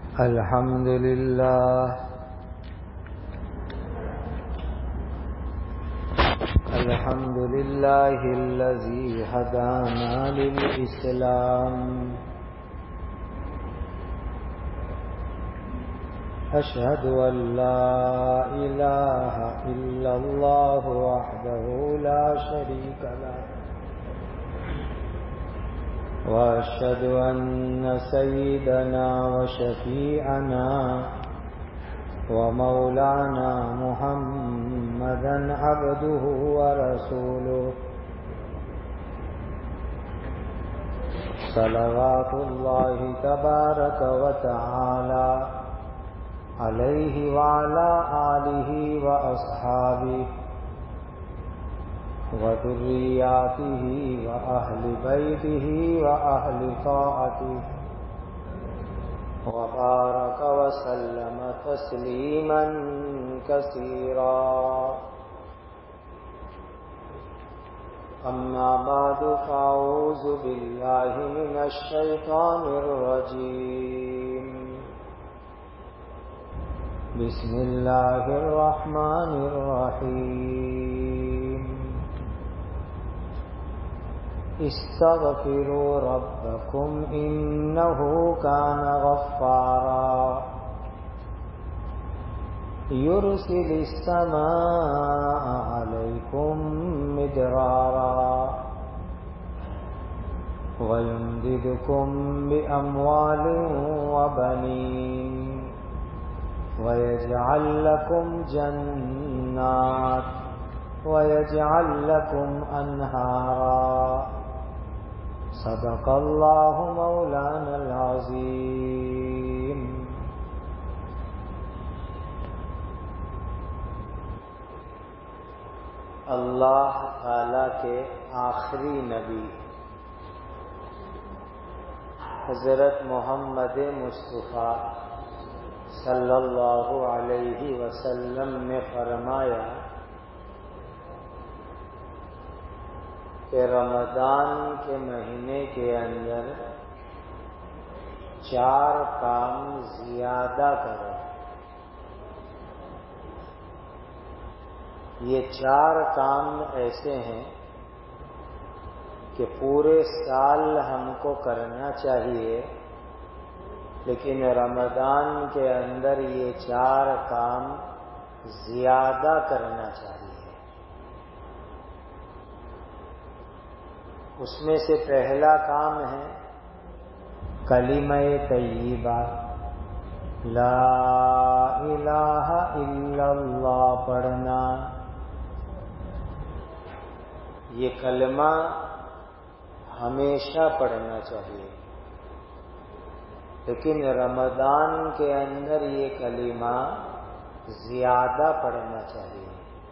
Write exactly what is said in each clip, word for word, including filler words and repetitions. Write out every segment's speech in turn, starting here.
الحمد لله الحمد لله الذي هدانا للإسلام أشهد أن لا إله إلا الله وحده لا شريك له وأشهد أن سيدنا وشفيعنا ومولانا محمدا عبده ورسوله صلوات الله تبارك وتعالى عليه وعلى آله وأصحابه وذرياته وأهل بيته وأهل طاعته وبارك وسلم تسليما كثيرا. أما بعد فأعوذ بالله من الشيطان الرجيم. بسم الله الرحمن الرحيم. استغفروا ربكم إنه كان غفارا يرسل السماء عليكم مدرارا ويمددكم بأموال وبنين ويجعل لكم جنات ويجعل لكم أنهارا. صدق الله مولانا العظيم. اللہ تعالی کے آخری نبی حضرت محمد مصطفیٰ صلی اللہ علیہ وسلم نے فرمایا کہ رمضان کے مہینے کے اندر چار کام زیادہ کرو. یہ چار کام ایسے ہیں کہ پورے سال ہم کو کرنا چاہیے، لیکن رمضان کے اندر یہ چار کام زیادہ کرنا چاہیے. اس میں سے پہلا کام ہے کلمہ طیبہ، لا الہ الا اللہ پڑھنا. یہ کلمہ ہمیشہ پڑھنا چاہیے، لیکن رمضان کے اندر یہ کلمہ زیادہ پڑھنا چاہیے.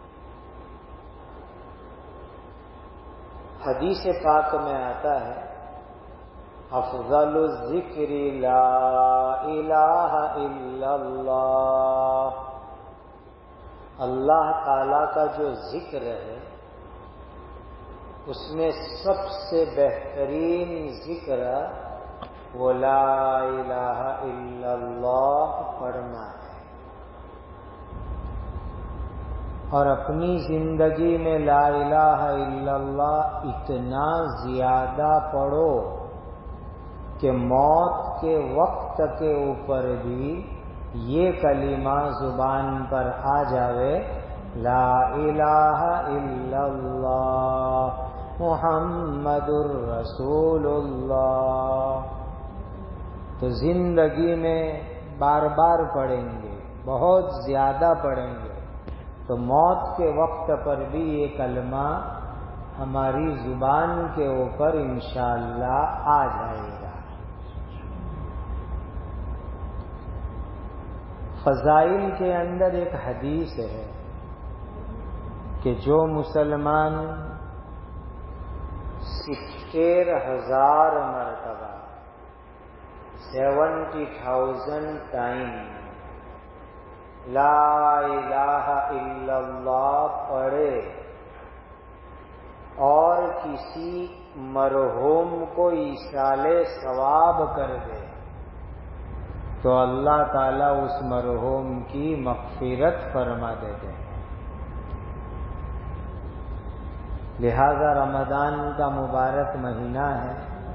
حدیث پاک میں آتا ہے افضل الذکر لا الہ الا اللہ. اللہ تعالی کا جو ذکر ہے اس میں سب سے بہترین ذکر وہ لا الہ الا اللہ پڑھنا ہے. اور اپنی زندگی میں لا الہ الا اللہ اتنا زیادہ پڑھو کہ موت کے وقت کے اوپر بھی یہ کلمہ زبان پر آ جاوے، لا الہ الا اللہ محمد الرسول اللہ. تو زندگی میں بار بار پڑھیں گے، بہت زیادہ پڑھیں گے، تو موت کے وقت پر بھی یہ کلمہ ہماری زبان کے اوپر انشاءاللہ آ جائے گا. فضائل کے اندر ایک حدیث ہے کہ جو مسلمان ستر ہزار مرتبہ سیونٹی تھاؤزینڈ ٹائم لا الہ الا اللہ پڑھے اور کسی مرحوم کو ایصال ثواب کر دے تو اللہ تعالیٰ اس مرحوم کی مغفرت فرما دیتے ہیں۔ لہذا رمضان کا مبارک مہینہ ہے،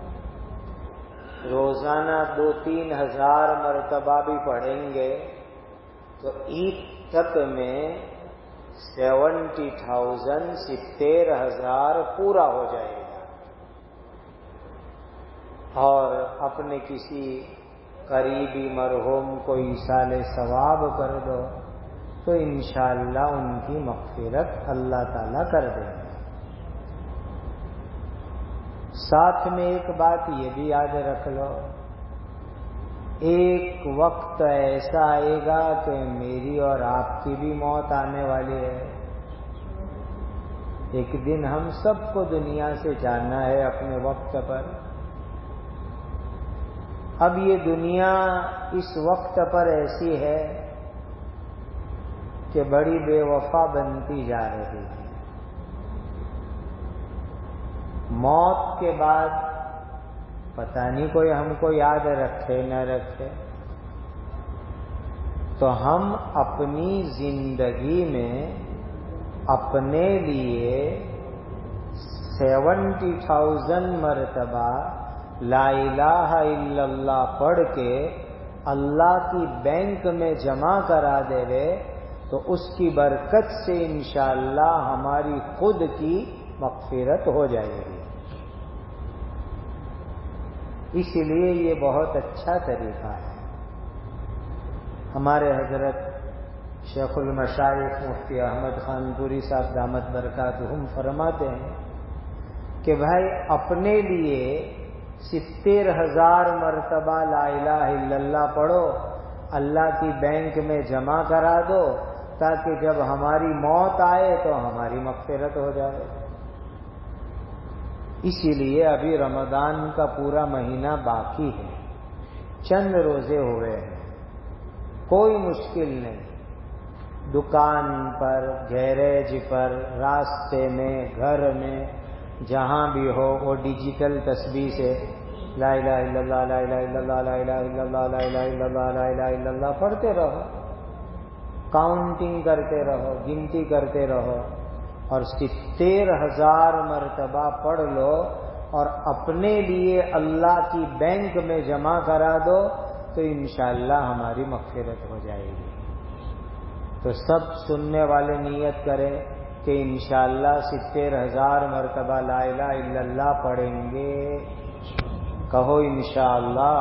روزانہ دو تین ہزار مرتبہ بھی پڑھیں گے تو عید تک میں سیونٹی تھاؤزینڈ ستر ہزار پورا ہو جائے گا۔ اور اپنے کسی قریبی مرحوم کو ایصال ثواب کر دو تو انشاءاللہ ان کی مغفرت اللہ تعالیٰ کر دیں گے۔ ساتھ میں ایک بات یہ بھی یاد رکھ لو، ایک وقت ایسا آئے گا کہ میری اور آپ کی بھی موت آنے والی ہے۔ ایک دن ہم سب کو دنیا سے جانا ہے اپنے وقت پر۔ اب یہ دنیا اس وقت پر ایسی ہے کہ بڑی بے وفا بنتی جا رہی ہے۔ موت کے بعد پتہ نہیں کوئی ہم کو یاد رکھے نہ رکھے، تو ہم اپنی زندگی میں اپنے لیے سیونٹی تھاؤزینڈ مرتبہ لا الہ الا اللہ پڑھ کے اللہ کی بینک میں جمع کرا دے گے تو اس کی برکت سے انشاءاللہ ہماری خود کی مغفرت ہو جائے گی۔ اس لیے یہ بہت اچھا طریقہ ہے۔ ہمارے حضرت شیخ المشائخ مفتی احمد خان پوری صاحب دامت برکاتہم فرماتے ہیں کہ بھائی اپنے لیے ستر ہزار مرتبہ لا الہ الا اللہ پڑھو، اللہ کی بینک میں جمع کرا دو تاکہ جب ہماری موت آئے تو ہماری مغفرت ہو جائے۔ اسی لیے ابھی رمضان کا پورا مہینہ باقی ہے، چند روزے ہوئے ہیں، کوئی مشکل نہیں۔ دکان پر، گیریج پر، راستے میں، گھر میں، جہاں بھی ہو وہ ڈیجیٹل تسبیح سے لا الہ الا اللہ لا الہ الا اللہ لا الہ الا اللہ لا الہ الا اللہ لا الہ الا اللہ پڑھتے رہو، کاؤنٹنگ کرتے رہو، گنتی کرتے رہو، اور ستر ہزار مرتبہ پڑھ لو اور اپنے لیے اللہ کی بینک میں جمع کرا دو تو انشاءاللہ ہماری مغفرت ہو جائے گی۔ تو سب سننے والے نیت کریں کہ انشاءاللہ ستر ہزار مرتبہ لا الہ الا اللہ پڑھیں گے، کہو انشاءاللہ۔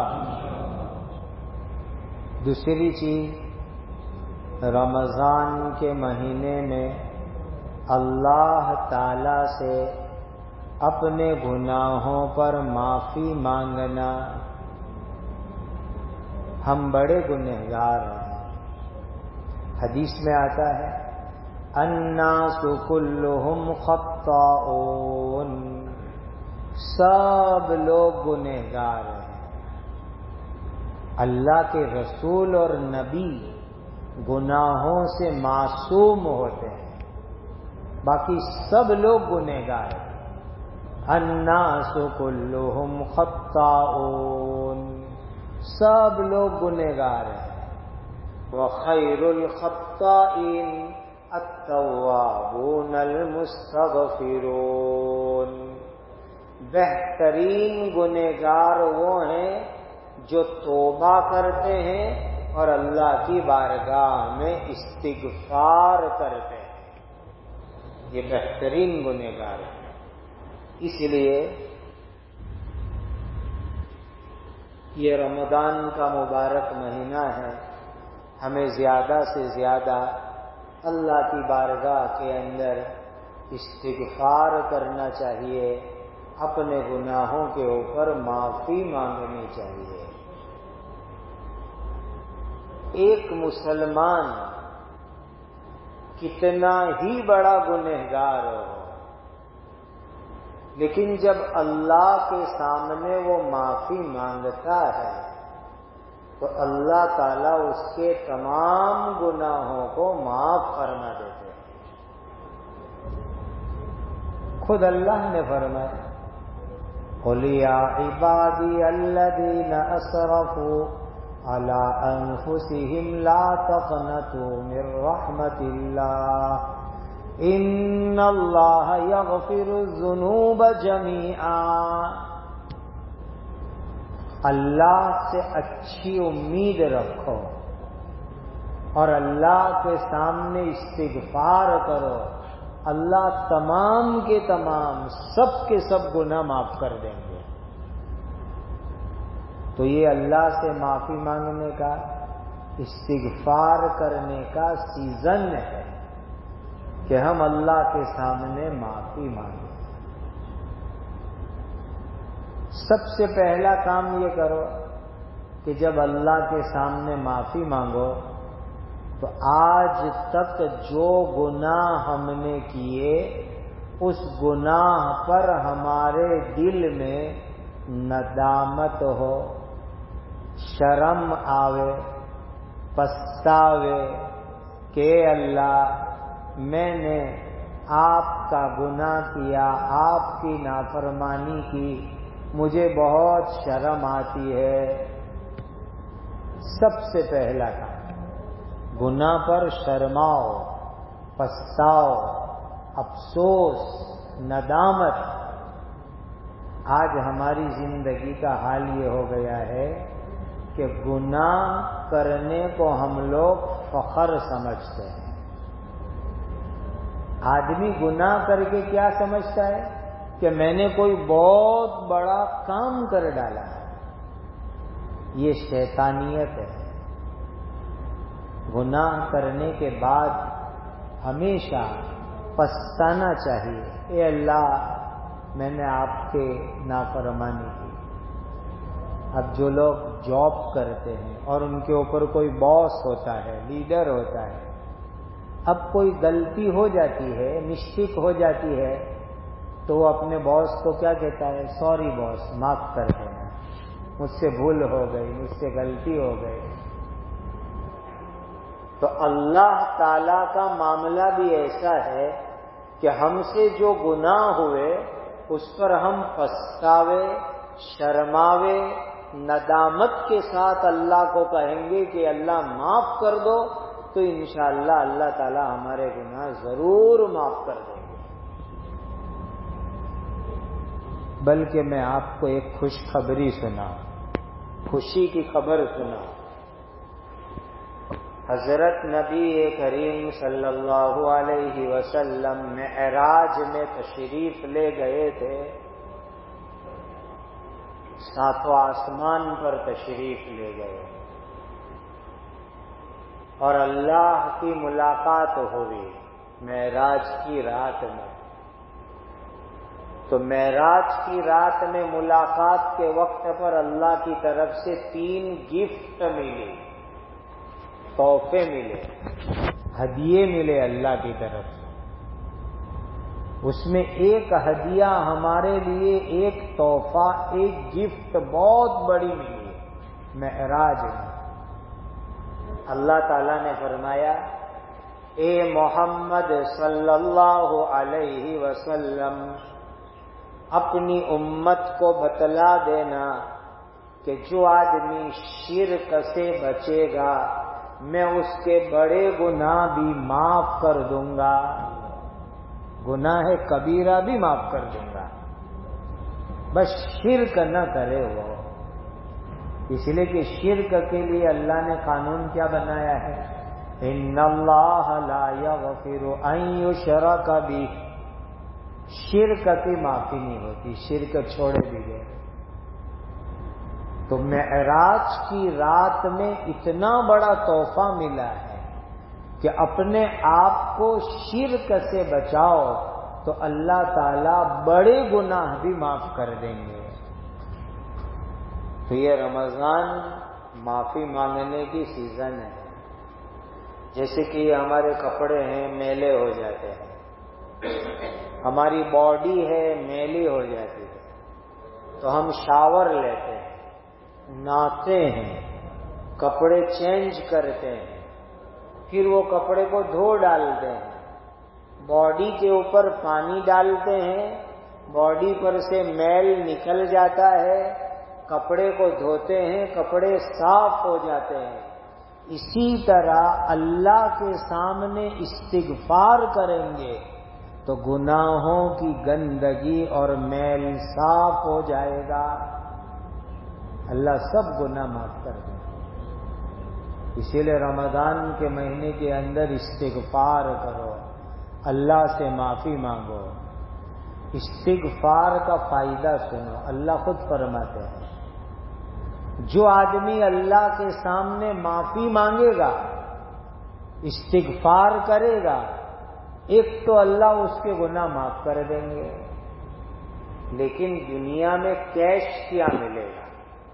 دوسری چیز، رمضان کے مہینے میں اللہ تعالی سے اپنے گناہوں پر معافی مانگنا۔ ہم بڑے گنہگار ہیں، حدیث میں آتا ہے الناس کلہم خطاؤون، سب لوگ گنہگار ہیں۔ اللہ کے رسول اور نبی گناہوں سے معصوم ہوتے ہیں، باقی سب لوگ گنہگار ہیں۔ الناس کلہم خطاؤون، سب لوگ گنہگار ہیں۔ وخیر الخطائین التوابون المستغفرون، بہترین گنہگار وہ ہیں جو توبہ کرتے ہیں اور اللہ کی بارگاہ میں استغفار کرتے ہیں، یہ بہترین گنہگار ہیں۔ اس لیے یہ رمضان کا مبارک مہینہ ہے، ہمیں زیادہ سے زیادہ اللہ کی بارگاہ کے اندر استغفار کرنا چاہیے، اپنے گناہوں کے اوپر معافی مانگنی چاہیے۔ ایک مسلمان کتنا ہی بڑا گنہگار ہو، لیکن جب اللہ کے سامنے وہ معافی مانگتا ہے تو اللہ تعالیٰ اس کے تمام گناہوں کو معاف فرما دیتے ہیں۔ خود اللہ نے فرمایا قُلْ يَا عِبَادِيَ الَّذِينَ أَسْرَفُوا علی انفسہم لا تقنطوا من رحمت اللہ ان اللہ یغفر الذنوب جمیعا۔ اللہ سے اچھی امید رکھو اور اللہ کے سامنے استغفار کرو، اللہ تمام کے تمام سب کے سب گناہ معاف کر دیں گے۔ تو یہ اللہ سے معافی مانگنے کا، استغفار کرنے کا سیزن ہے کہ ہم اللہ کے سامنے معافی مانگیں۔ سب سے پہلا کام یہ کرو کہ جب اللہ کے سامنے معافی مانگو تو آج تک جو گناہ ہم نے کیے اس گناہ پر ہمارے دل میں ندامت ہو، شرم آوے، پچھتاوے کہ اللہ میں نے آپ کا گناہ کیا، آپ کی نافرمانی کی، مجھے بہت شرم آتی ہے۔ سب سے پہلا کام گناہ پر شرماؤ، پچھتاؤ، افسوس، ندامت۔ آج ہماری زندگی کا حال یہ ہو گیا ہے کہ گناہ کرنے کو ہم لوگ فخر سمجھتے ہیں۔ آدمی گناہ کر کے کیا سمجھتا ہے کہ میں نے کوئی بہت بڑا کام کر ڈالا ہے۔ یہ شیطانیت ہے۔ گناہ کرنے کے بعد ہمیشہ پچھتانا چاہیے، اے اللہ میں نے آپ کے نافرمانی کی۔ اب جو لوگ جاب کرتے ہیں اور ان کے اوپر کوئی باس ہوتا ہے، لیڈر ہوتا ہے، اب کوئی غلطی ہو جاتی ہے، مسٹیک ہو جاتی ہے تو وہ اپنے باس کو کیا کہتا ہے؟ سوری باس، معاف کر دینا، مجھ سے بھول ہو گئی، مجھ سے غلطی ہو گئی۔ تو اللہ تعالی کا معاملہ بھی ایسا ہے کہ ہم سے جو گناہ ہوئے اس پر ہم پچھتاوے، شرماوے، ندامت کے ساتھ اللہ کو کہیں گے کہ اللہ معاف کر دو، تو انشاءاللہ اللہ تعالی ہمارے گناہ ضرور معاف کر دیں گے۔ بلکہ میں آپ کو ایک خوشخبری سناؤں، خوشی کی خبر سناؤں۔ حضرت نبی کریم صلی اللہ علیہ وسلم معراج میں تشریف لے گئے تھے، ساتواں آسمان پر تشریف لے گئے اور اللہ کی ملاقات ہوئی معراج کی رات میں۔ تو معراج کی رات میں ملاقات کے وقت پر اللہ کی طرف سے تین گفٹ ملی، تحفے ملے، ہدیے ملے اللہ کی طرف سے۔ اس میں ایک ہدیہ ہمارے لیے، ایک تحفہ، ایک گفٹ بہت بڑی ملی معراج میں۔ اللہ تعالیٰ نے فرمایا، اے محمد صلی اللہ علیہ وسلم اپنی امت کو بتلا دینا کہ جو آدمی شرک سے بچے گا میں اس کے بڑے گناہ بھی معاف کر دوں گا، گناہ کبیرہ بھی معاف کر دوں گا، بس شرک نہ کرے وہ۔ اس لیے کہ شرک کے لیے اللہ نے قانون کیا بنایا ہے؟ ان اللہ لا یغفر ان یشرک بہ، شرک کی معافی نہیں ہوتی، شرک چھوڑے دیجیے۔ تو معراج کی رات میں اتنا بڑا تحفہ ملا ہے کہ اپنے آپ کو شرک سے بچاؤ تو اللہ تعالی بڑے گناہ بھی معاف کر دیں گے۔ تو یہ رمضان معافی مانگنے کی سیزن ہے۔ جیسے کہ یہ ہمارے کپڑے ہیں میلے ہو جاتے ہیں، ہماری باڈی ہے میلی ہو جاتی ہے، تو ہم شاور لیتے ہیں، نہاتے ہیں، کپڑے چینج کرتے ہیں، پھر وہ کپڑے کو دھو ڈالتے ہیں، باڈی کے اوپر پانی ڈالتے ہیں، باڈی پر سے میل نکل جاتا ہے، کپڑے کو دھوتے ہیں کپڑے صاف ہو جاتے ہیں، اسی طرح اللہ کے سامنے استغفار کریں گے تو گناہوں کی گندگی اور میل صاف ہو جائے گا، اللہ سب گناہ معاف کر دیں گے۔ اسی لیے رمضان کے مہینے کے اندر استغفار کرو، اللہ سے معافی مانگو۔ استغفار کا فائدہ سنو، اللہ خود فرماتے ہیں جو آدمی اللہ کے سامنے معافی مانگے گا، استغفار کرے گا، ایک تو اللہ اس کے گناہ معاف کر دیں گے، لیکن دنیا میں کیش کیا ملے گا؟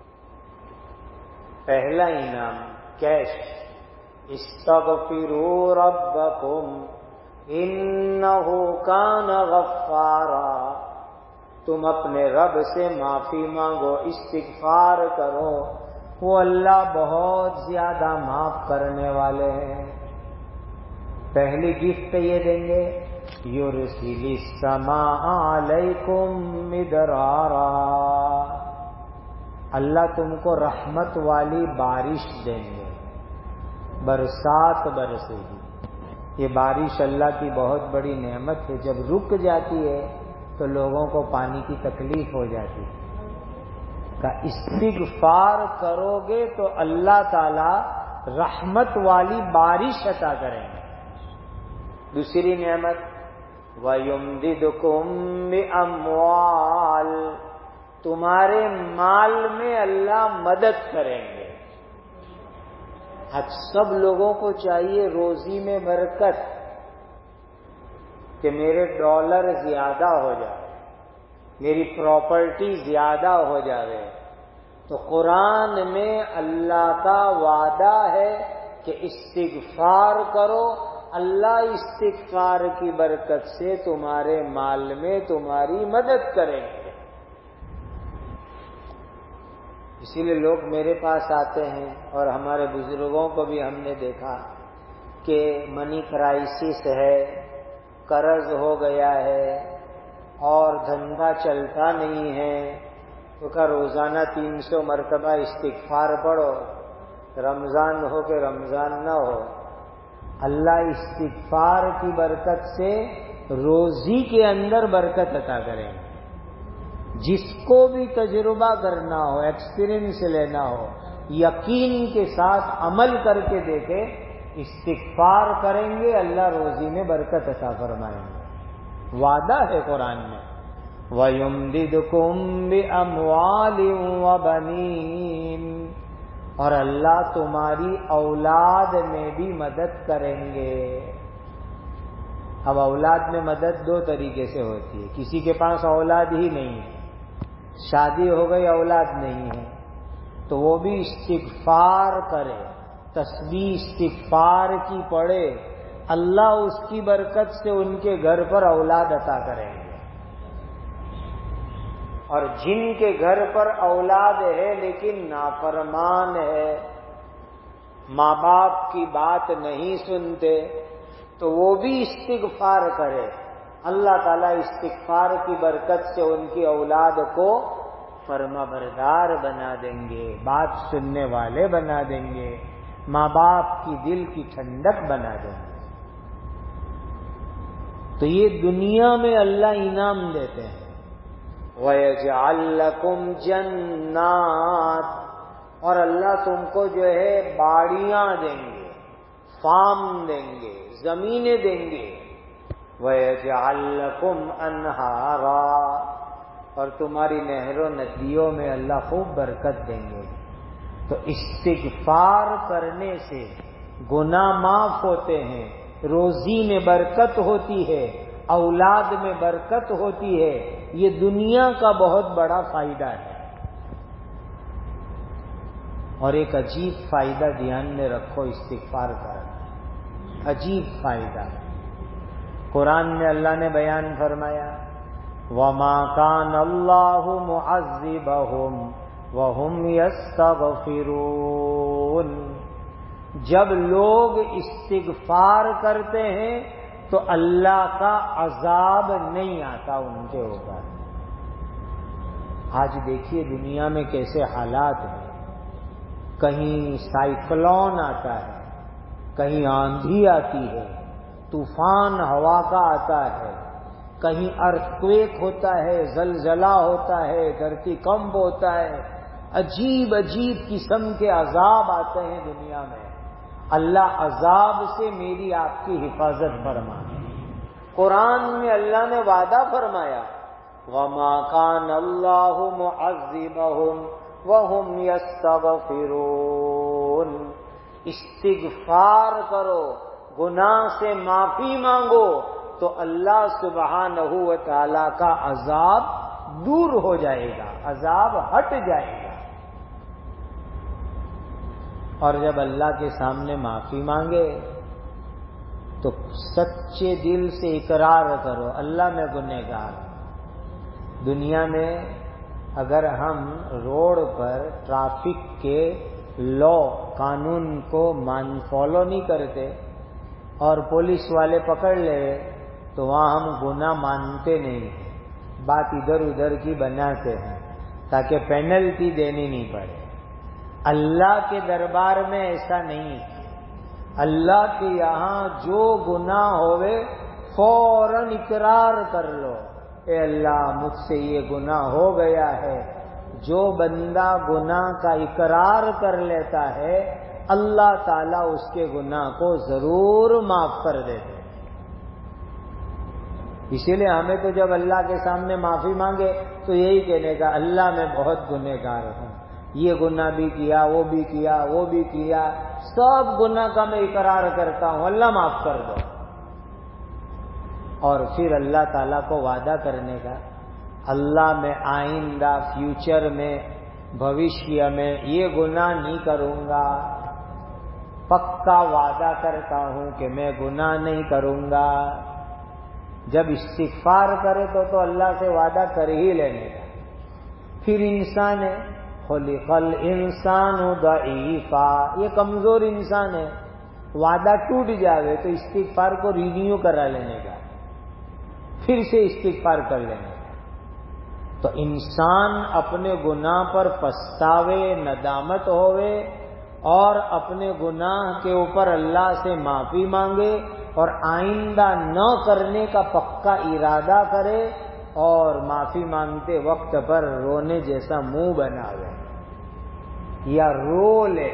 پہلا انعام کیش، استغفروا ربکم انہ کان غفارا، تم اپنے رب سے معافی مانگو، استغفار کرو، وہ اللہ بہت زیادہ معاف کرنے والے ہیں۔ پہلی گفٹ یہ دیں گے یرسل السماء علیکم مدرارا، اللہ تم کو رحمت والی بارش دیں گے، برسات برسے گی۔ یہ بارش اللہ کی بہت بڑی نعمت ہے، جب رک جاتی ہے تو لوگوں کو پانی کی تکلیف ہو جاتی ہے۔ کہ استغفار کرو گے تو اللہ تعالی رحمت والی بارش عطا کریں گے۔ دوسری نعمت وَيُمْدِدْكُمْ بِأَمْوَالٍ، تمہارے مال میں اللہ مدد کریں گے۔ آج سب لوگوں کو چاہیے روزی میں برکت، کہ میرے ڈالر زیادہ ہو جائے، میری پراپرٹی زیادہ ہو جائے۔ تو قرآن میں اللہ کا وعدہ ہے کہ استغفار کرو، اللہ استغفار کی برکت سے تمہارے مال میں تمہاری مدد کریں گے۔ اسی لیے لوگ میرے پاس آتے ہیں، اور ہمارے بزرگوں کو بھی ہم نے دیکھا کہ منی کرائسس ہے، قرض ہو گیا ہے اور دھندا چلتا نہیں ہے، تو کہ روزانہ تین سو مرتبہ استغفار پڑھو، رمضان ہو کہ رمضان نہ ہو، اللہ استغفار کی برکت سے روزی کے اندر برکت عطا کریں گے۔ جس کو بھی تجربہ کرنا ہو، ایکسپیرئنس لینا ہو، یقین کے ساتھ عمل کر کے دیکھے، استغفار کریں گے اللہ روزی میں برکت عطا فرمائیں گے، وعدہ ہے قرآن میں۔ وَيُمْدِدْكُمْ بِأَمْوَالٍ وَبَنِينَ، اور اللہ تمہاری اولاد میں بھی مدد کریں گے۔ اب اولاد میں مدد دو طریقے سے ہوتی ہے، کسی کے پاس اولاد ہی نہیں ہے، شادی ہو گئی اولاد نہیں ہے، تو وہ بھی استغفار کرے، تسبیح استغفار کی پڑھے، اللہ اس کی برکت سے ان کے گھر پر اولاد عطا کریں گے۔ اور جن کے گھر پر اولاد ہے لیکن نافرمان ہے، ماں باپ کی بات نہیں سنتے، تو وہ بھی استغفار کرے، اللہ تعالیٰ استغفار کی برکت سے ان کی اولاد کو فرما بردار بنا دیں گے، بات سننے والے بنا دیں گے، ماں باپ کی دل کی ٹھنڈک بنا دیں گے۔ تو یہ دنیا میں اللہ انعام دیتے ہیں۔ وَيَجْعَلْ لَكُمْ جَنَّاتٍ، اور اللہ تم کو جو ہے باڑیاں دیں گے، فارم دیں گے، زمینیں دیں گے۔ وَيَجْعَلْ لَكُمْ أَنْهَارًا، اور تمہاری نہروں ندیوں میں اللہ خوب برکت دیں گے۔ تو استغفار کرنے سے گناہ معاف ہوتے ہیں، روزی میں برکت ہوتی ہے، اولاد میں برکت ہوتی ہے، یہ دنیا کا بہت بڑا فائدہ ہے۔ اور ایک عجیب فائدہ دھیان میں رکھو استغفار کرنا، عجیب فائدہ قرآن میں اللہ نے بیان فرمایا، وَمَا كَانَ اللَّهُ مُعَذِّبَهُمْ وَهُمْ يَسْتَغْفِرُونَ، جب لوگ استغفار کرتے ہیں تو اللہ کا عذاب نہیں آتا ان کے اوپر۔ آج دیکھیے دنیا میں کیسے حالات ہیں، کہیں سائیکلون آتا ہے، کہیں آندھی آتی ہے، طوفان ہوا کا آتا ہے، کہیں ارتھکویک ہوتا ہے، زلزلہ ہوتا ہے، دھرتی کمب ہوتا ہے، عجیب عجیب قسم کے عذاب آتے ہیں دنیا میں۔ اللہ عذاب سے میری آپ کی حفاظت فرمائے۔ قرآن میں اللہ نے وعدہ فرمایا، وَمَا كَانَ اللَّهُ مُعَذِّبَهُمْ وَهُمْ يَسْتَغْفِرُونَ۔ استغفار کرو، گناہ سے معافی مانگو تو اللہ سبحانہ و تعالی کا عذاب دور ہو جائے گا، عذاب ہٹ جائے گا۔ اور جب اللہ کے سامنے معافی مانگے تو سچے دل سے اقرار کرو، اللہ میں گنہگار ہوں۔ دنیا میں اگر ہم روڈ پر ٹریفک کے لا قانون کو مان فالو نہیں کرتے اور پولیس والے پکڑ لے تو وہاں ہم گناہ مانتے نہیں ہیں، بات ادھر ادھر کی بناتے ہیں تاکہ پینلٹی دینی نہیں پڑے۔ اللہ کے دربار میں ایسا نہیں ہے۔ اللہ کے یہاں جو گناہ ہوئے فوراً اقرار کر لو، اے اللہ مجھ سے یہ گناہ ہو گیا ہے۔ جو بندہ گناہ کا اقرار کر لیتا ہے اللہ تعالیٰ اس کے گناہ کو ضرور معاف کر دیتے ہیں۔ اسی لیے ہمیں تو جب اللہ کے سامنے معافی مانگے تو یہی کہنے کا، اللہ میں بہت گنہگار ہوں، یہ گناہ بھی کیا، وہ بھی کیا، وہ بھی کیا، سب گناہ کا میں اقرار کرتا ہوں، اللہ معاف کر دو۔ اور پھر اللہ تعالیٰ کو وعدہ کرنے کا، اللہ میں آئندہ فیوچر میں بھوشیہ میں یہ گناہ نہیں کروں گا، پکا وعدہ کرتا ہوں کہ میں گناہ نہیں کروں گا۔ جب استغفار کرے تو تو اللہ سے وعدہ کر ہی لینے کا۔ پھر انسان ہے، خلق الانسان ضعیفا، یہ کمزور انسان ہے، وعدہ ٹوٹ جاوے تو استغفار کو رینیو کرا لینے کا، پھر سے استغفار کر لینے کا۔ تو انسان اپنے گناہ پر پچھتاوے، ندامت ہوئے اور اپنے گناہ کے اوپر اللہ سے معافی مانگے اور آئندہ نہ کرنے کا پکا ارادہ کرے اور معافی مانگتے وقت پر رونے جیسا منہ بناوے یا رو لے،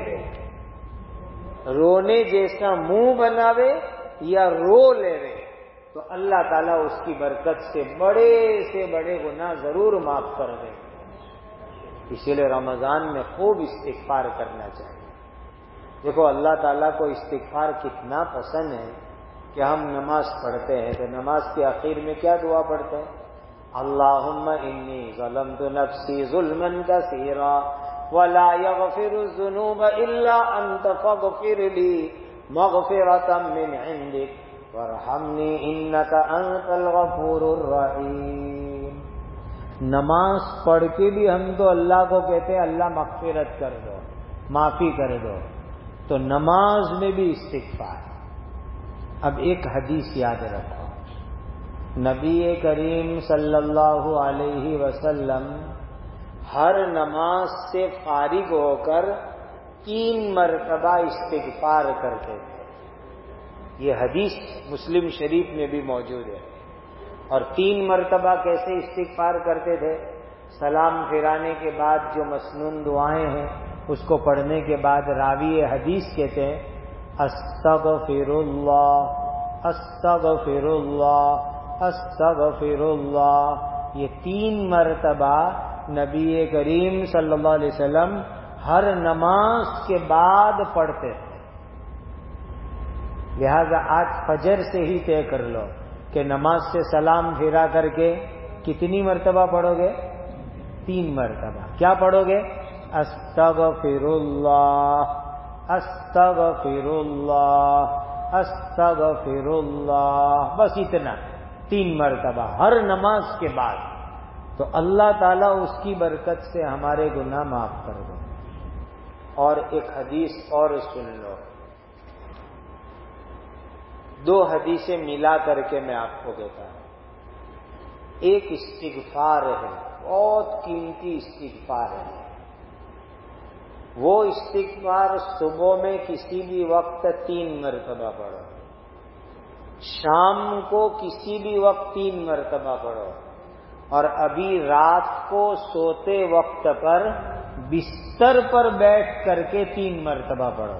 رونے جیسا منہ بناوے یا رو لے تو اللہ تعالیٰ اس کی برکت سے بڑے سے بڑے گناہ ضرور معاف کر دے۔ اسی لیے رمضان میں خوب استغفار کرنا چاہیے۔ دیکھو اللہ تعالیٰ کو استغفار کتنا پسند ہے کہ ہم نماز پڑھتے ہیں تو نماز کے آخر میں کیا دعا پڑھتے ہیں؟ اللہم انی ظلمت نفسی ظلما کثیرا ولا یغفر الذنوب الا انت فاغفر لی مغفرۃ من عندک وارحمنی انک انت الغفور الرحیم۔ نماز پڑھ کے بھی ہم تو اللہ کو کہتے ہیں اللہ مغفرت کر دو، معافی کر دو، تو نماز میں بھی استغفار۔ اب ایک حدیث یاد رکھو، نبی کریم صلی اللہ علیہ وسلم ہر نماز سے فارغ ہو کر تین مرتبہ استغفار کرتے تھے۔ یہ حدیث مسلم شریف میں بھی موجود ہے۔ اور تین مرتبہ کیسے استغفار کرتے تھے؟ سلام پھرانے کے بعد جو مسنون دعائیں ہیں اس کو پڑھنے کے بعد راوی حدیث کہتے ہیں استغفر اللہ استغفر اللہ استغفر اللہ، یہ تین مرتبہ نبی کریم صلی اللہ علیہ وسلم ہر نماز کے بعد پڑھتے تھے۔ لہذا آج فجر سے ہی طے کر لو کہ نماز سے سلام پھیرا کر کے کتنی مرتبہ پڑھو گے؟ تین مرتبہ۔ کیا پڑھو گے؟ استغفر اللہ استغفر اللہ استغفر اللہ، بس اتنا، تین مرتبہ ہر نماز کے بعد، تو اللہ تعالیٰ اس کی برکت سے ہمارے گناہ معاف کر دو۔ اور ایک حدیث اور سن لو، دو حدیثیں ملا کر کے میں آپ کو کہتا ہوں۔ ایک استغفار ہے بہت قیمتی استغفار ہے۔ وہ استغفار صبح میں کسی بھی وقت تین مرتبہ پڑھو، شام کو کسی بھی وقت تین مرتبہ پڑھو، اور ابھی رات کو سوتے وقت پر بستر پر بیٹھ کر کے تین مرتبہ پڑھو،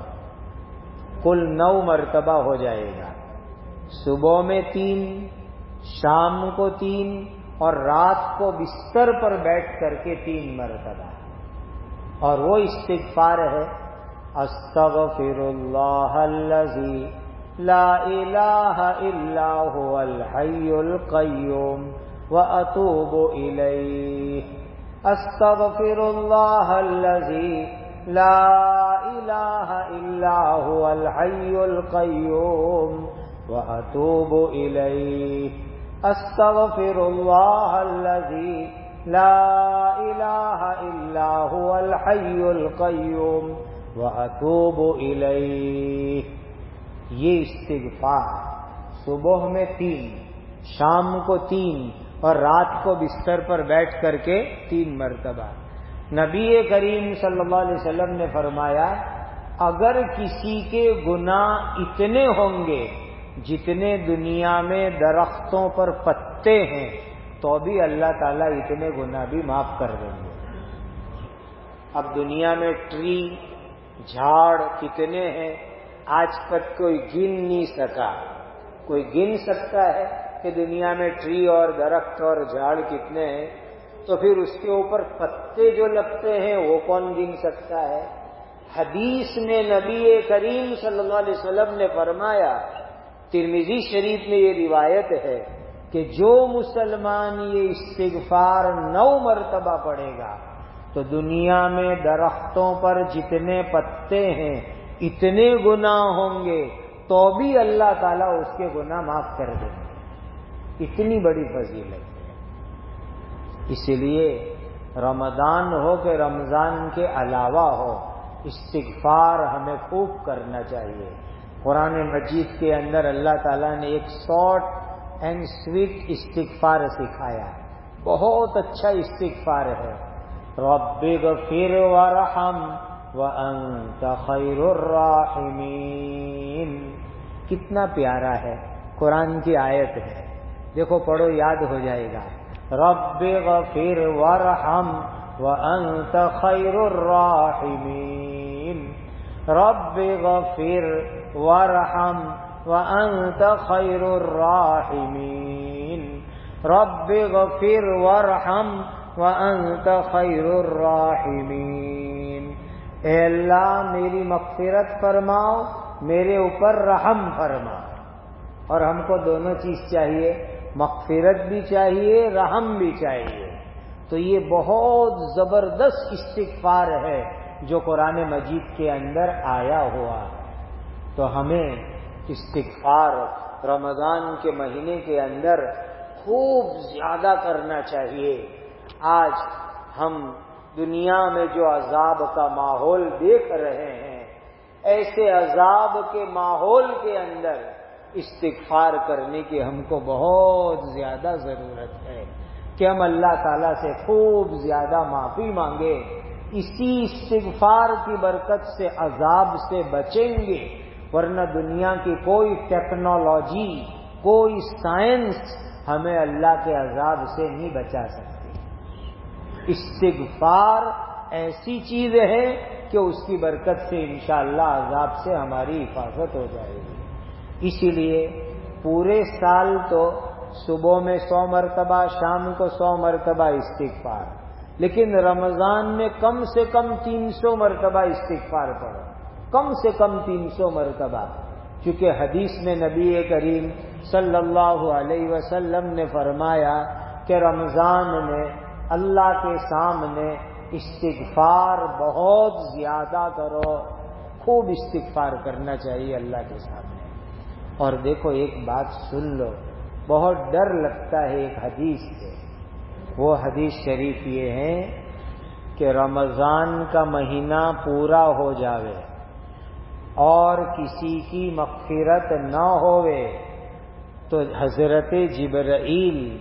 کل نو مرتبہ ہو جائے گا۔ صبح میں تین، شام کو تین، اور رات کو بستر پر بیٹھ کر کے تین مرتبہ۔ اور وہ استغفار ہے استغفر اللہ الذی لا الہ الا هو الحی القیوم واتوب الیہ، استغفر اللہ الذی لا الہ الا هو الحی القیوم واتوب الیہ، استغفر اللہ الذی لا الہ الا هو الحی القیوم واتوب الیہ۔ یہ استغفار صبح میں تین، شام کو تین، اور رات کو بستر پر بیٹھ کر کے تین مرتبہ۔ نبی کریم صلی اللہ علیہ وسلم نے فرمایا اگر کسی کے گناہ اتنے ہوں گے جتنے دنیا میں درختوں پر پتے ہیں تو بھی اللہ تعالیٰ اتنے گناہ بھی معاف کر دیں گے۔ اب دنیا میں ٹری، جھاڑ کتنے ہیں آج تک کوئی گن نہیں سکا۔ کوئی گن سکتا ہے کہ دنیا میں ٹری اور درخت اور جھاڑ کتنے ہیں؟ تو پھر اس کے اوپر پتے جو لگتے ہیں وہ کون گن سکتا ہے؟ حدیث میں نبی کریم صلی اللہ علیہ وسلم نے فرمایا، ترمذی شریف میں یہ روایت ہے کہ جو مسلمان یہ استغفار نو مرتبہ پڑھے گا تو دنیا میں درختوں پر جتنے پتے ہیں اتنے گناہ ہوں گے تو بھی اللہ تعالیٰ اس کے گناہ معاف کر دیں گے۔ اتنی بڑی فضیلت ہے۔ اس لیے رمضان ہو کہ رمضان کے علاوہ ہو، استغفار ہمیں خوب کرنا چاہیے۔ قرآن مجید کے اندر اللہ تعالیٰ نے ایک شارٹ اینڈ سویٹ استغفار سکھایا، بہت اچھا استغفار ہے۔ رب اغفر وارحم وانت خیر الراحمین، کتنا پیارا ہے، قرآن کی آیت ہے، دیکھو پڑھو یاد ہو جائے گا۔ رب اغفر وارحم وانت خیر الراحمین، رب اغفر وارحم وانت خیر الراحمین، رب اغفر وارحم وانت خیر الراحمین۔ اے اللہ میری مغفرت فرماؤ، میرے اوپر رحم فرما۔ اور ہم کو دونوں چیز چاہیے، مغفرت بھی چاہیے، رحم بھی چاہیے۔ تو یہ بہت زبردست استغفار ہے جو قرآن مجید کے اندر آیا ہوا ہے۔ تو ہمیں استغفار رمضان کے مہینے کے اندر خوب زیادہ کرنا چاہیے۔ آج ہم دنیا میں جو عذاب کا ماحول دیکھ رہے ہیں، ایسے عذاب کے ماحول کے اندر استغفار کرنے کی ہم کو بہت زیادہ ضرورت ہے کہ ہم اللہ تعالیٰ سے خوب زیادہ معافی مانگیں۔ اسی استغفار کی برکت سے عذاب سے بچیں گے، ورنہ دنیا کی کوئی ٹیکنالوجی، کوئی سائنس ہمیں اللہ کے عذاب سے نہیں بچا سکتی۔ استغفار ایسی چیز ہے کہ اس کی برکت سے انشاءاللہ عذاب سے ہماری حفاظت ہو جائے گی۔ اسی لیے پورے سال تو صبح میں سو مرتبہ، شام کو سو مرتبہ استغفار، لیکن رمضان میں کم سے کم تین سو مرتبہ استغفار پڑھو، کم سے کم تین سو مرتبہ، کیونکہ حدیث میں نبی کریم صلی اللہ علیہ وسلم نے فرمایا کہ رمضان میں اللہ کے سامنے استغفار بہت زیادہ کرو، خوب استغفار کرنا چاہیے اللہ کے سامنے۔ اور دیکھو ایک بات سن لو، بہت ڈر لگتا ہے ایک حدیث سے، وہ حدیث شریف یہ ہے کہ رمضان کا مہینہ پورا ہو جاوے اور کسی کی مغفرت نہ ہوئے تو حضرت جبرائیل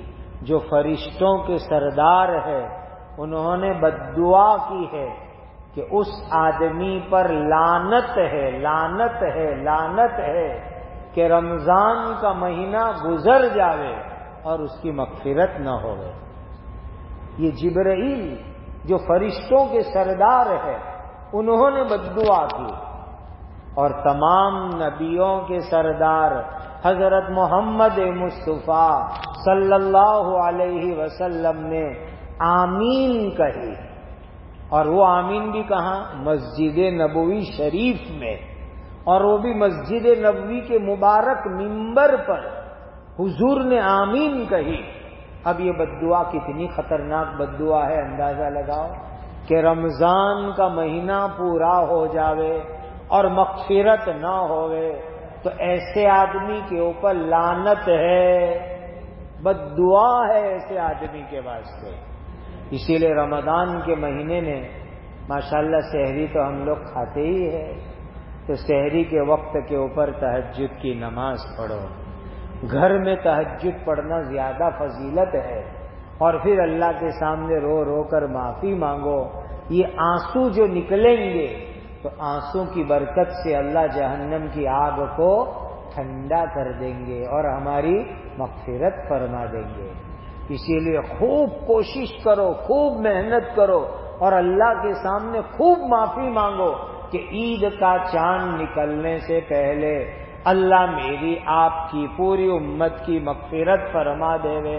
جو فرشتوں کے سردار ہے انہوں نے بددعا کی ہے کہ اس آدمی پر لعنت ہے لعنت ہے لعنت ہے کہ رمضان کا مہینہ گزر جاوے اور اس کی مغفرت نہ ہوئے۔ یہ جبرائیل جو فرشتوں کے سردار ہے انہوں نے بددعا کی، اور تمام نبیوں کے سردار حضرت محمد مصطفیٰ صلی اللہ علیہ وسلم نے آمین کہی، اور وہ آمین بھی کہاں؟ مسجد نبوی شریف میں، اور وہ بھی مسجد نبوی کے مبارک منبر پر حضور نے آمین کہی۔ اب یہ بددعا کتنی خطرناک بددعا ہے اندازہ لگاؤ، کہ رمضان کا مہینہ پورا ہو جاوے اور مغفرت نہ ہوئے تو ایسے آدمی کے اوپر لعنت ہے، بددعا ہے ایسے آدمی کے واسطے۔ اسی لیے رمضان کے مہینے میں ماشاءاللہ سحری تو ہم لوگ کھاتے ہی ہیں، تو سحری کے وقت کے اوپر تہجد کی نماز پڑھو۔ گھر میں تہجد پڑھنا زیادہ فضیلت ہے، اور پھر اللہ کے سامنے رو رو کر معافی مانگو۔ یہ آنسو جو نکلیں گے تو آنسو کی برکت سے اللہ جہنم کی آگ کو ٹھنڈا کر دیں گے اور ہماری مغفرت فرما دیں گے۔ اسی لیے خوب کوشش کرو، خوب محنت کرو، اور اللہ کے سامنے خوب معافی مانگو کہ عید کا چاند نکلنے سے پہلے اللہ میری آپ کی پوری امت کی مغفرت فرما دے وے۔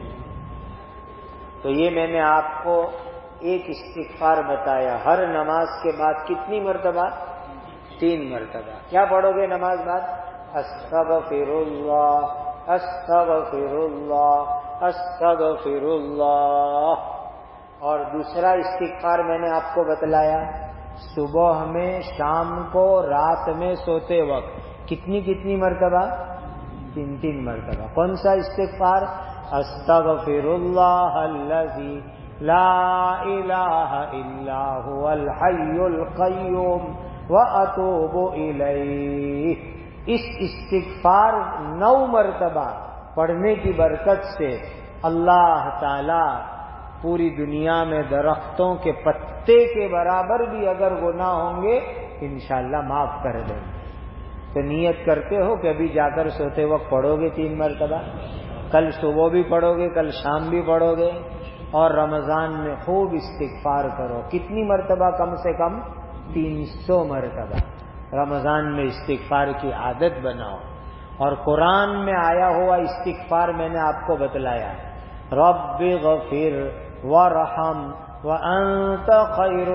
تو یہ میں نے آپ کو ایک استغفار بتایا، ہر نماز کے بعد کتنی مرتبہ؟ تین مرتبہ۔ کیا پڑھو گے نماز بعد؟ استغفر اللہ استغفر اللہ استغفر اللہ۔ اور دوسرا استغفار میں نے آپ کو بتلایا، صبح میں، شام کو، رات میں سوتے وقت کتنی کتنی مرتبہ؟ تین تین مرتبہ۔ کون سا استغفار؟ استغفر اللہ الذی لا الہ الا هو الحی القیوم واتوب الیہ۔ اس استغفار نو مرتبہ پڑھنے کی برکت سے اللہ تعالی پوری دنیا میں درختوں کے پتے کے برابر بھی اگر گناہ ہوں گے انشاءاللہ معاف کر دیں گے۔ تو نیت کرتے ہو کہ ابھی جا کر سوتے وقت پڑھو گے تین مرتبہ، کل صبح بھی پڑھو گے، کل شام بھی پڑھو گے، اور رمضان میں خوب استغفار کرو۔ کتنی مرتبہ؟ کم سے کم تین سو مرتبہ رمضان میں استغفار کی عادت بناؤ۔ اور قرآن میں آیا ہوا استغفار میں نے آپ کو بتلایا، رب اغفر وارحم وانت خیر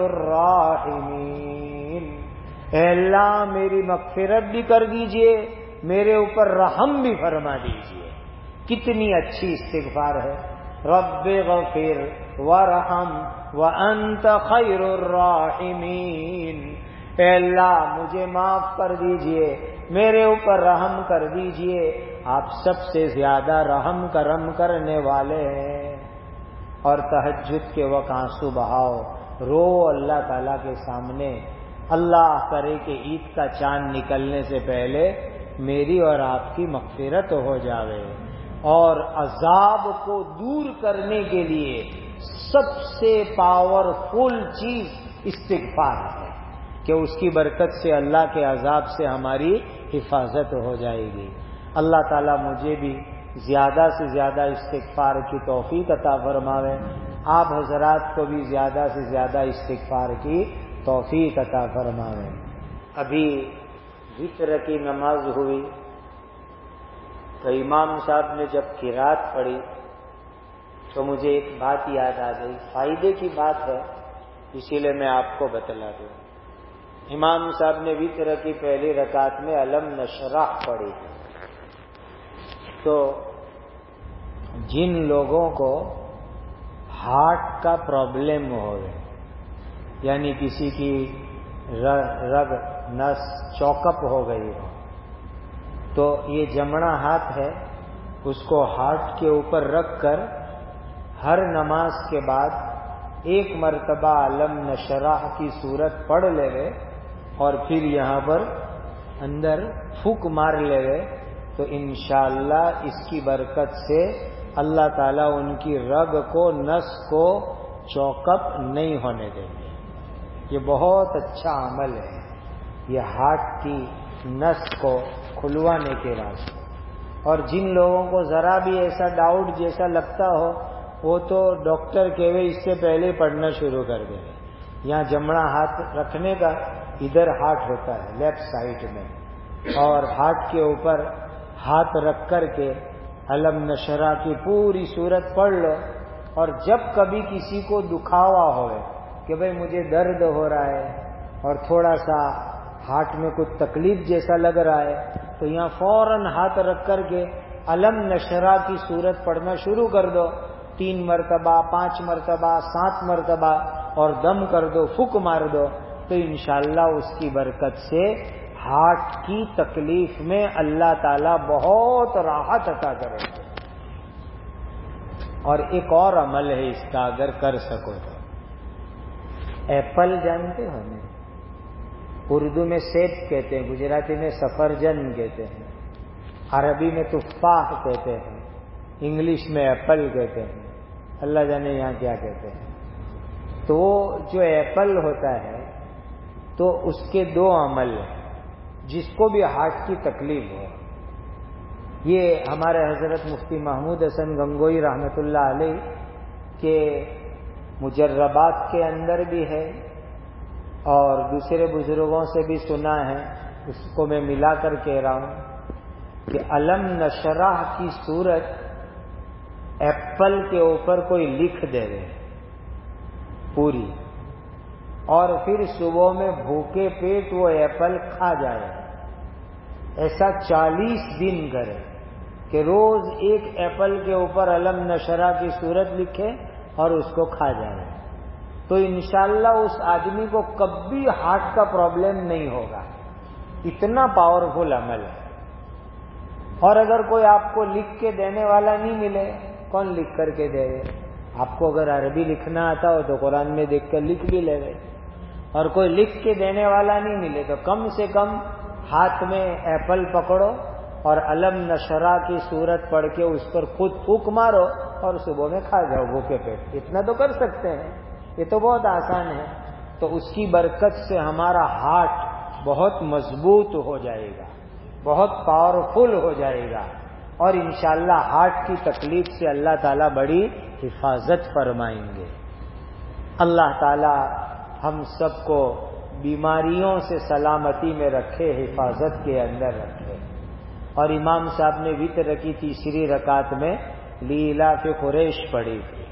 الراحمین۔ اے اللہ میری مغفرت بھی کر دیجئے، میرے اوپر رحم بھی فرما دیجئے۔ کتنی اچھی استغفار ہے، رب اغفر وارحم وانت خیر الراحمین۔ اے اللہ مجھے معاف کر دیجئے، میرے اوپر رحم کر دیجئے، آپ سب سے زیادہ رحم کرم کرنے والے ہیں۔ اور تہجد کے وقت آنسو بہاؤ، رو اللہ تعالیٰ کے سامنے، اللہ کرے کہ عید کا چاند نکلنے سے پہلے میری اور آپ کی مغفرت ہو جاوے۔ اور عذاب کو دور کرنے کے لیے سب سے پاورفل چیز استغفار ہے، کہ اس کی برکت سے اللہ کے عذاب سے ہماری حفاظت ہو جائے گی۔ اللہ تعالیٰ مجھے بھی زیادہ سے زیادہ استغفار کی توفیق عطا فرماوے، آپ حضرات کو بھی زیادہ سے زیادہ استغفار کی توفیق عطا فرماوے۔ ابھی وتر کی نماز ہوئی تو امام صاحب نے جب قرات پڑھی تو مجھے ایک بات یاد آ گئی، فائدے کی بات ہے اسی لیے میں آپ کو بتلا دوں۔ امام صاحب نے وتر کی پہلی رکعت میں الم نشرح پڑھی، تو جن لوگوں کو ہارٹ کا پرابلم ہو گئے، یعنی کسی کی رگ نس چوکپ ہو گئی ہو، تو یہ جمڑا ہاتھ ہے، اس کو ہارٹ کے اوپر رکھ کر ہر نماز کے بعد ایک مرتبہ الم نشرح کی صورت پڑھ لے گئے اور پھر یہاں پر اندر پھونک مار لے گئے، تو انشاءاللہ اس کی برکت سے اللہ تعالیٰ ان کی رگ کو، نس کو چوکپ نہیں ہونے دیں گے۔ یہ بہت اچھا عمل ہے، یہ ہارٹ کی نس کو کھلوانے کے واسطے۔ اور جن لوگوں کو ذرا بھی ایسا ڈاؤٹ جیسا لگتا ہو وہ تو ڈاکٹر کہوے اس سے پہلے پڑھنا شروع کر دیں۔ یہاں جمڑا ہاتھ رکھنے کا، ادھر ہارٹ ہوتا ہے لیفٹ سائڈ میں، اور ہارٹ کے اوپر ہاتھ رکھ کر کے علم نشرح کی پوری صورت پڑھ لو۔ اور جب کبھی کسی کو دکھاوا ہوئے کہ بھئی مجھے درد ہو رہا ہے اور تھوڑا سا ہارٹ میں کچھ تکلیف جیسا لگ رہا ہے، تو یہاں فوراً ہاتھ رکھ کر کے علم نشرح کی صورت پڑھنا شروع کر دو، تین مرتبہ، پانچ مرتبہ، سات مرتبہ، اور دم کر دو، پھک مار دو، تو انشاءاللہ اس کی برکت سے ہارٹ کی تکلیف میں اللہ تعالیٰ بہت راحت عطا کرے گا۔ اور ایک اور عمل ہے اس کا، اگر کر سکو تو، ایپل جانتے ہو نا، اردو میں سیب کہتے ہیں، گجراتی میں سفرجن کہتے ہیں، عربی میں تفاح کہتے ہیں، انگلش میں ایپل کہتے ہیں، اللہ جانے یہاں کیا کہتے ہیں۔ تو جو ایپل ہوتا ہے تو اس کے دو عمل ہیں، جس کو بھی ہارٹ کی تکلیف ہو، یہ ہمارے حضرت مفتی محمود حسن گنگوئی رحمۃ اللہ علیہ کے مجربات کے اندر بھی ہے، اور دوسرے بزرگوں سے بھی سنا ہے، اس کو میں ملا کر کہہ رہا ہوں کہ علم نشرح کی صورت ایپل کے اوپر کوئی لکھ دے رہے پوری، اور پھر صبح میں بھوکے پیٹ وہ ایپل کھا جائے، ایسا چالیس دن کرے کہ روز ایک ایپل کے اوپر علم نشرح کی صورت لکھے اور اس کو کھا جائے، تو انشاءاللہ اس آدمی کو کبھی ہارٹ کا پرابلم نہیں ہوگا۔ اتنا پاورفل عمل ہے۔ اور اگر کوئی آپ کو لکھ کے دینے والا نہیں ملے، کون لکھ کر کے دے گا؟ آپ کو اگر عربی لکھنا آتا ہو تو قرآن میں دیکھ کر لکھ بھی لے گئے، اور کوئی لکھ کے دینے والا نہیں ملے تو کم سے کم ہاتھ میں ایپل پکڑو اور علم نشرح کی صورت پڑھ کے اس پر خود پھونک مارو اور صبح میں کھا جاؤ بھوکے پیٹ۔ اتنا تو کر سکتے ہیں، یہ تو بہت آسان ہے۔ تو اس کی برکت سے ہمارا ہارٹ بہت مضبوط ہو جائے گا، بہت پاورفل ہو جائے گا، اور انشاءاللہ ہارٹ کی تکلیف سے اللہ تعالیٰ بڑی حفاظت فرمائیں گے۔ اللہ تعالیٰ ہم سب کو بیماریوں سے سلامتی میں رکھے، حفاظت کے اندر رکھے۔ اور امام صاحب نے وتر کی تیسری رکعت میں لیلاف قریش پڑھی تھی۔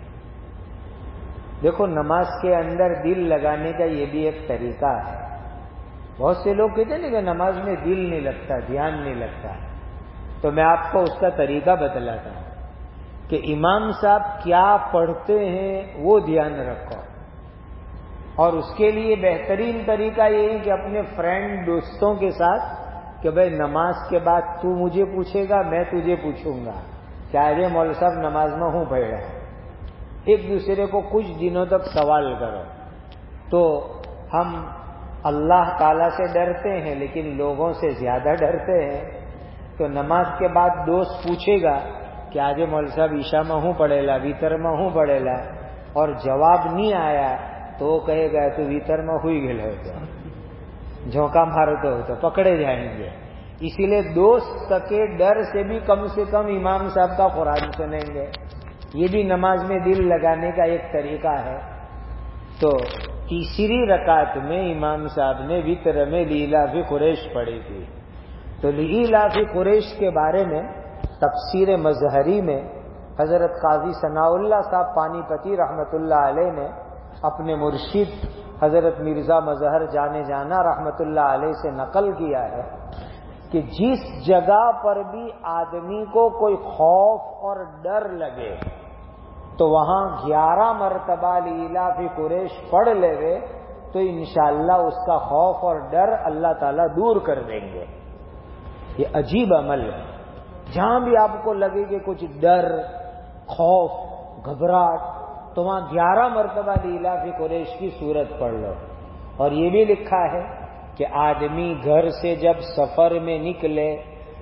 دیکھو نماز کے اندر دل لگانے کا یہ بھی ایک طریقہ ہے۔ بہت سے لوگ کہتے ہیں کہ نماز میں دل نہیں لگتا، دھیان نہیں لگتا، تو میں آپ کو اس کا طریقہ بتلاتا ہوں کہ امام صاحب کیا پڑھتے ہیں وہ دھیان رکھو، اور اس کے لیے بہترین طریقہ یہ ہے کہ اپنے فرینڈ دوستوں کے ساتھ کہ بھئی نماز کے بعد تو مجھے پوچھے گا، میں تجھے پوچھوں گا کہ آج مول صاحب نماز میں ہوں پڑھ رہا ہے، ایک دوسرے کو کچھ دنوں تک سوال کرو۔ تو ہم اللہ تعالیٰ سے ڈرتے ہیں لیکن لوگوں سے زیادہ ڈرتے ہیں، تو نماز کے بعد دوست پوچھے گا کہ آج مول صاحب عشاء میں ہوں پڑھے لا، ویتر میں ہوں پڑھے لا، اور جواب نہیں آیا تو وہ کہے گا تو ویتر میں ہوئی گل ہوتا، جھونکا مارتے ہو تو پکڑے جائیں گے۔ اسی لیے دوست کے ڈر سے بھی کم سے کم امام صاحب کا قرآن سنیں گے، یہ بھی نماز میں دل لگانے کا ایک طریقہ ہے۔ تو تیسری رکعت میں امام صاحب نے وتر میں لیلاف قریش پڑھی تھی۔ تو لیلاف قریش کے بارے میں تفسیر مظہری میں حضرت قاضی ثناء اللہ صاحب پانی پتی رحمۃ اللہ علیہ نے اپنے مرشد حضرت مرزا مظہر جانے جانا رحمۃ اللہ علیہ سے نقل کیا ہے کہ جس جگہ پر بھی آدمی کو کوئی خوف اور ڈر لگے تو وہاں گیارہ مرتبہ لیلاف قریش پڑھ لے تو انشاءاللہ اس کا خوف اور ڈر اللہ تعالیٰ دور کر دیں گے۔ یہ عجیب عمل ہے، جہاں بھی آپ کو لگے کہ کچھ ڈر، خوف، گھبراہٹ، تو وہاں گیارہ مرتبہ لیلاف قریش کی صورت پڑھ لو۔ اور یہ بھی لکھا ہے کہ آدمی گھر سے جب سفر میں نکلے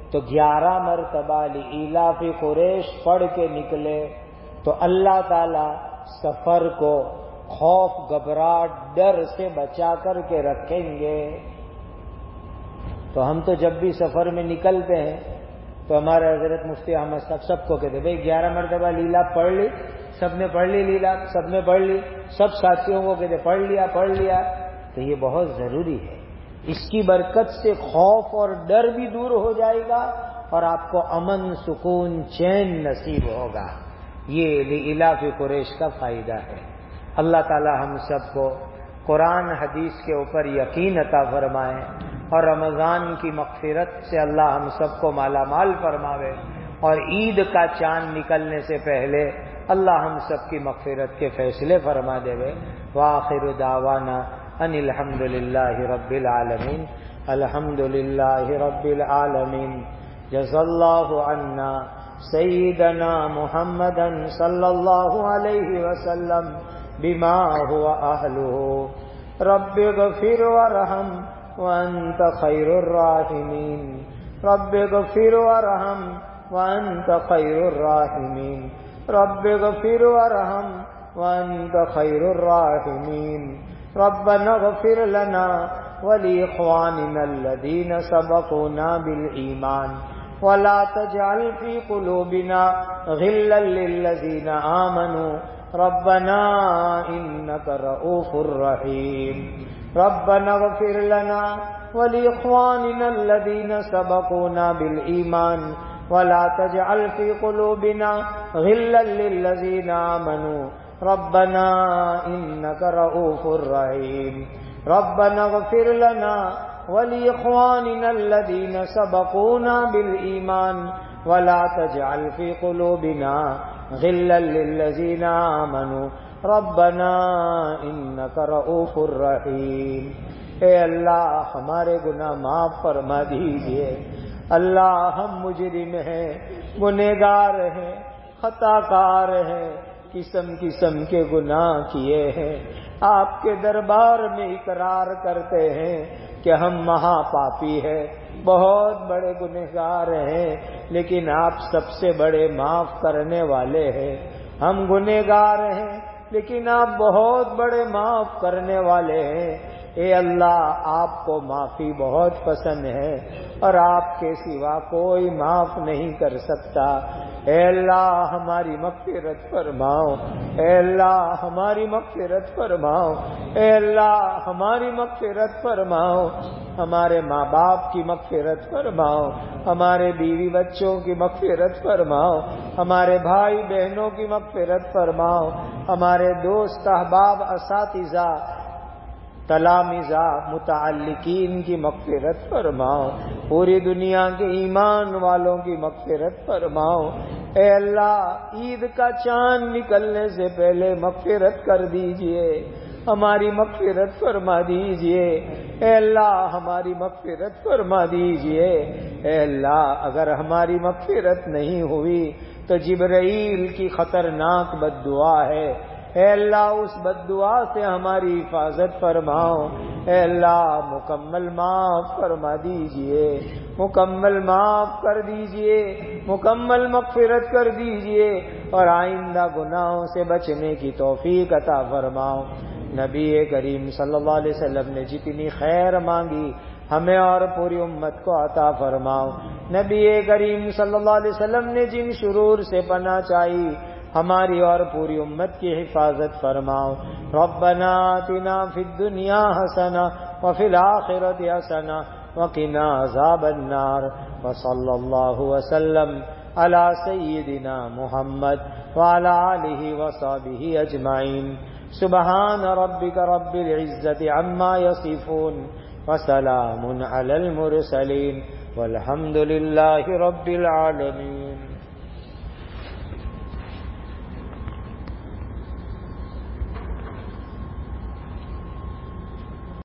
تو گیارہ مرتبہ لإلاف قریش پڑھ کے نکلے تو اللہ تعالی سفر کو خوف گھبراہٹ ڈر سے بچا کر کے رکھیں گے۔ تو ہم تو جب بھی سفر میں نکلتے ہیں تو ہمارے حضرت مفتی احمد صاحب سب کو کہتے بھائی گیارہ مرتبہ لیلا پڑھ لی، سب نے پڑھ لی لیلا، سب نے پڑھ لی، سب ساتھیوں کو کہتے پڑھ لیا پڑھ لیا۔ تو یہ بہت ضروری ہے، اس کی برکت سے خوف اور ڈر بھی دور ہو جائے گا اور آپ کو امن سکون چین نصیب ہوگا۔ یہ لإلاف قریش کا فائدہ ہے۔ اللہ تعالی ہم سب کو قرآن حدیث کے اوپر یقین عطا فرمائے اور رمضان کی مغفرت سے اللہ ہم سب کو مالا مال فرماوے، اور عید کا چاند نکلنے سے پہلے اللہ ہم سب کی مغفرت کے فیصلے فرما دے۔ وآخر دعوانا ان الحمد للہ رب العالمین۔ الحمد للہ رب العالمین۔ جزا اللہ عنا سیدنا محمدا صلی اللہ علیہ وسلم بما هو اہلہ۔ رب اغفر وارحم وانت خیر الراحمین۔ رب اغفر وارحم وانت خیر الراحمین۔ رب اغفر وارحم وانت خیر الراحمین۔ ربنا اغفر لنا ولإخواننا الذين سبقونا بالإيمان ولا تجعل في قلوبنا غلا للذين آمنوا ربنا إنك رؤوف رحيم۔ ربنا اغفر لنا ولإخواننا الذين سبقونا بالإيمان ولا تجعل في قلوبنا غلا للذين آمنوا ربنا إنك رؤوف رحيم۔ ربنا اغفر لنا ولإخواننا الذين سبقونا بالإيمان ولا تجعل في قلوبنا غلا للذين آمنوا ربنا إنك رؤوف رحيم۔ اے اللہ ہمارے گناہ معاف فرما دیجئے۔ اللہ ہم مجرم ہیں، گنہگار ہیں، خطا کار ہیں، قسم قسم کے گناہ کیے ہیں، آپ کے دربار میں اقرار کرتے ہیں کہ ہم مہا پاپی ہیں، بہت بڑے گنہگار ہیں، لیکن آپ سب سے بڑے معاف کرنے والے ہیں۔ ہم گنہگار ہیں لیکن آپ بہت بڑے معاف کرنے والے ہیں۔ اے اللہ آپ کو معافی بہت پسند ہے اور آپ کے سوا کوئی معاف نہیں کر سکتا۔ اے اللہ ہماری مغفرت فرماؤ، اے اللہ ہماری مغفرت فرماؤ، اے اللہ ہماری مغفرت فرماؤ، ہمارے ماں باپ کی مغفرت فرماؤ، ہمارے بیوی بچوں کی مغفرت فرماؤ، ہمارے بھائی بہنوں کی مغفرت فرماؤ، ہمارے دوست احباب اساتذہ تلامذہ متعلقین کی مغفرت فرماؤ، پوری دنیا کے ایمان والوں کی مغفرت فرماؤ۔ اے اللہ عید کا چاند نکلنے سے پہلے مغفرت کر دیجئے، ہماری مغفرت فرما دیجئے۔ اے اللہ ہماری مغفرت فرما دیجئے۔ اے اللہ اگر ہماری مغفرت نہیں ہوئی تو جبرائیل کی خطرناک بد دعا ہے، اے اللہ اس بد دعا سے ہماری حفاظت فرماؤ۔ اے اللہ مکمل معاف فرما دیجئے، مکمل معاف کر دیجئے، مکمل مغفرت کر دیجئے اور آئندہ گناہوں سے بچنے کی توفیق عطا فرماؤ۔ نبی کریم صلی اللہ علیہ وسلم نے جتنی خیر مانگی ہمیں اور پوری امت کو عطا فرماؤ۔ نبی کریم صلی اللہ علیہ وسلم نے جن شرور سے پناہ چاہی ہماری اور پوری امت کی حفاظت فرماؤ۔ ربنا آتنا فی الدنیا حسنہ وفی الآخرۃ حسنہ وقنا عذاب النار، وصلی اللہ وسلم علی سیدنا محمد وعلی آلہ وصحبہ اجمعین۔ سبحان ربک رب العزۃ عما یصفون وسلام علی المرسلین والحمد للہ رب العالمین۔